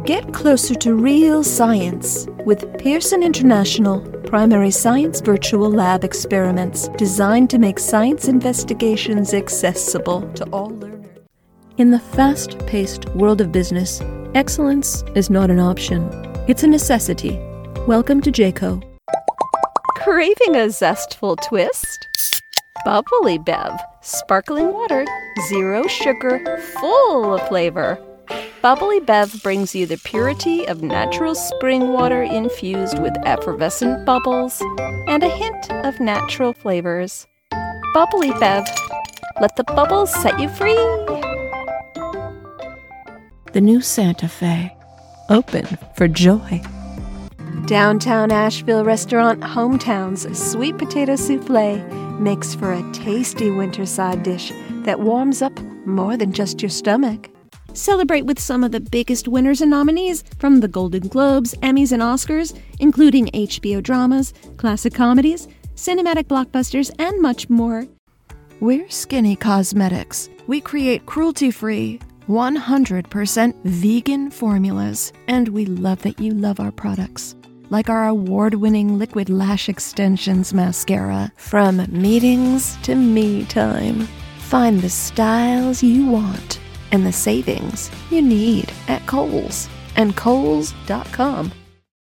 Get closer to real science with Pearson International Primary Science Virtual Lab experiments designed to make science investigations accessible to all learners. In the fast-paced world of business, excellence is not an option. It's a necessity. Welcome to Jayco. Craving a zestful twist? Bubbly Bev. Sparkling water, zero sugar, full of flavor. Bubbly Bev brings you the purity of natural spring water infused with effervescent bubbles and a hint of natural flavors. Bubbly Bev. Let the bubbles set you free. The new Santa Fe. Open for joy. Downtown Asheville restaurant Hometown's sweet potato souffle makes for a tasty winter side dish that warms up more than just your stomach. Celebrate with some of the biggest winners and nominees from the Golden Globes, Emmys, and Oscars, including HBO dramas, classic comedies, cinematic blockbusters, and much more. We're Skinny Cosmetics. We create cruelty-free, 100% vegan formulas, and we love that you love our products. Like our award-winning Liquid Lash Extensions mascara. From meetings to me time. Find the styles you want and the savings you need at Kohl's and Kohls.com.